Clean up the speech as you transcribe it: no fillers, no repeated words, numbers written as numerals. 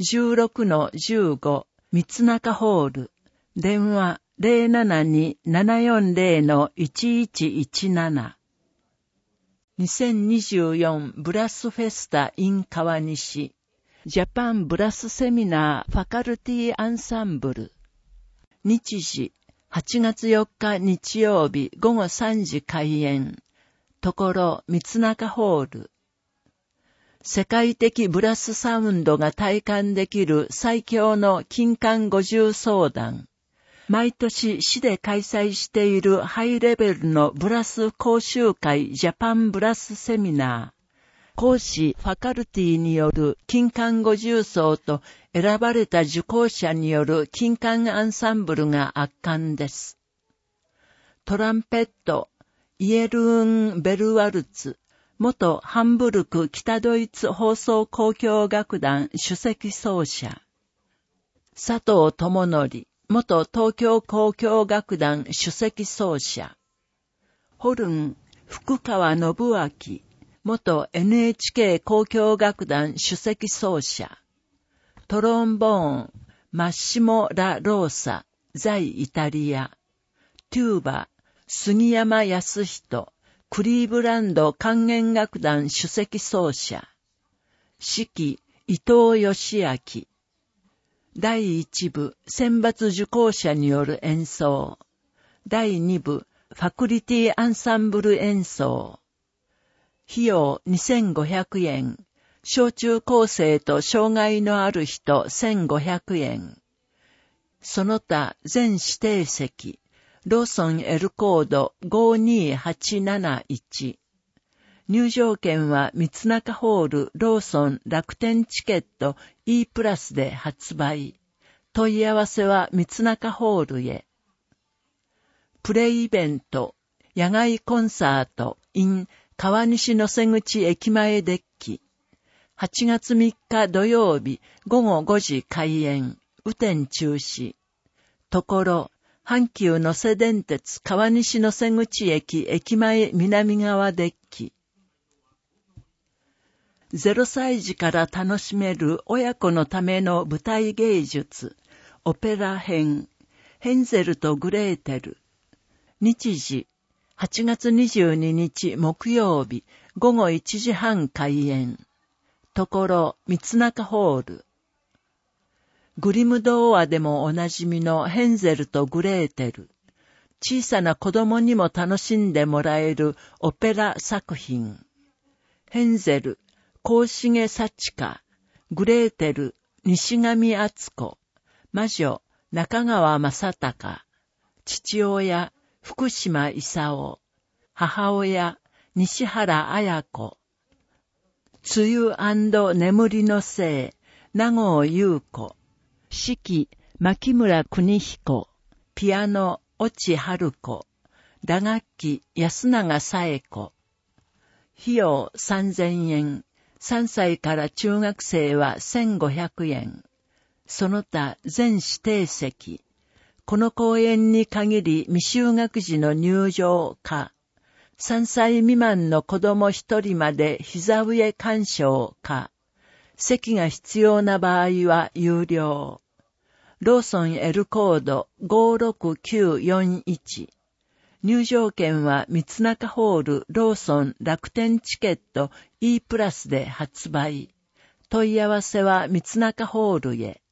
16-15 三中ホール。電話072-740-1117。2024ブラスフェスタ in 川西。ジャパンブラスセミナーファカルティアンサンブル。日時8月4日日曜日午後3時開演。ところ三中ホール。世界的ブラスサウンドが体感できる最強の金管50相談。毎年市で開催しているハイレベルのブラス講習会ジャパンブラスセミナー。講師ファカルティによる金管50奏と選ばれた受講者による金管アンサンブルが圧巻です。トランペット、イエルーン・ベルワルツ、元ハンブルク北ドイツ放送交響楽団首席奏者。佐藤智則、元東京交響楽団首席奏者。ホルン、福川信明、元 NHK 交響楽団首席奏者。トロンボーン、マッシモ・ラ・ローサ、在イタリア。テューバ、杉山康人、クリーブランド管弦楽団首席奏者。指揮、伊藤義明。第1部、選抜受講者による演奏。第2部、ファクリティアンサンブル演奏。費用2500円。小中高生と障害のある人1500円。その他全指定席。ローソン L コード52871。入場券は三中ホールローソン楽天チケット E プラスで発売。問い合わせは三中ホールへ。プレイイベント、野外コンサート in 川西野瀬口駅前デッキ。8月3日土曜日午後5時開演。雨天中止。ところ、阪急野瀬電鉄川西野瀬口駅駅前南側デッキ。0歳児から楽しめる親子のための舞台芸術、オペラ編、ヘンゼルとグレーテル。日時、8月22日木曜日午後1時半開演。ところ、三中ホール。グリム童話でもおなじみのヘンゼルとグレーテル。小さな子供にも楽しんでもらえるオペラ作品。ヘンゼル、高重幸香。グレーテル、西上敦子。魔女、中川正隆。父親、福島勲。母親、西原綾子。梅雨&眠りのせい、名郷優子。指揮、牧村邦彦。ピアノ、越智春子。打楽器、安永紗恵子。費用3000円。3歳から中学生は1500円。その他全指定席。この公演に限り未就学児の入場可。3歳未満の子供1人まで膝上鑑賞可。席が必要な場合は有料。ローソン L コード56941。入場券は三中ホールローソン楽天チケット E プラスで発売。問い合わせは三中ホールへ。